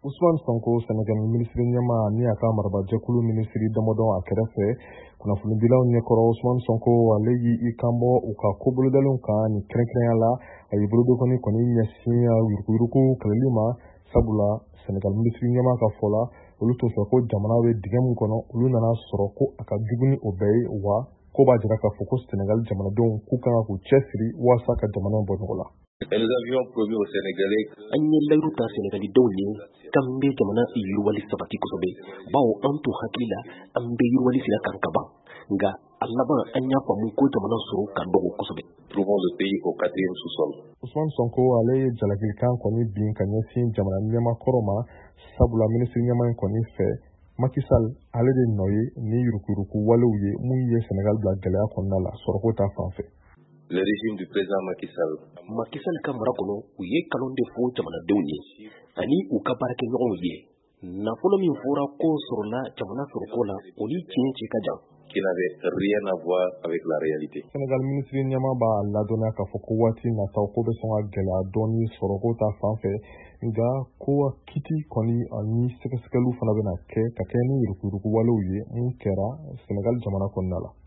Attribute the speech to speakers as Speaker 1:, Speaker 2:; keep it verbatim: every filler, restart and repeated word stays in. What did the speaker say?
Speaker 1: Ousmane Sonko Senegal ministre ɲɛma ni a ka marabaajɛkulu minisiri damadɔ a kɛrɛfɛ kunnafonidilaw ɲɛkɔrɔ Ousmane Sonko ale y'i kanbɔ u ka kobolodaliw kan ni kɛrɛnkɛrɛnya la a y'i bolodɔgɔnin kɔni ɲɛsin yuruguyurugu kɛlɛli ma sabula Senegal ministre ɲɛma ka fɔ la olu t'o fɛ ko jamana bɛ dingɛ min kɔnɔ olu nana sɔrɔ ko a ka jugu ni o bɛɛ ye wa ko b'a jira k'a fɔ ko Senegal jamanadenw k'u kan k'u cɛsiri waasa ka jamana bɔ nɔgɔ la.
Speaker 2: Nous avions promis aux Sénégalais
Speaker 3: an ye layiru ta Sénégaldenw ye k'an bɛ jamana yiriwali sabati kosɛbɛ bawo an t'u hakili la an bɛ yiriwali sira kan ka ban nka a laban an y'a faamu ko jamana sɔrɔ ka dɔgɔ kosɛbɛ.
Speaker 2: Trouvons le pays au quatrième sous-sol.
Speaker 1: Ousmane Sonko ale ye jalakilikan kɔni bin ka ɲɛsin jamana ɲɛmakɔrɔ ma sabula minisiri ɲɛma in kɔni fɛ Macky Sall ale de nɔ ye ni yuruguyurugu walew ye mun ye Senegal bila gɛlɛya kɔnɔna la sɔrɔko ta fanfɛ.
Speaker 2: Le régime du président Macky Sall.
Speaker 3: Macky Sall ka mara kɔnɔ u ye kalon de fɔ jamanadenw ye ani u ka baarakɛɲɔgɔnw ye nafolo min fɔra ko sɔrɔla jamana sɔrɔko la o ni tiɲɛ cɛ ka jan.
Speaker 2: Qui n'avait rien à voir avec la réalité.
Speaker 1: Senegal ministre ɲɛma b'a ladɔnniya k'a fɔ ko waati nataw ko bɛ sɔn ka gɛlɛya dɔɔni sɔrɔko ta fanfɛ nka ko kiti kɔni ani sɛgɛsɛgɛliw fana bɛna kɛ ka kɛ ni yuruguyurugu walew ye mun kɛra Senegal jamana kɔnɔna la.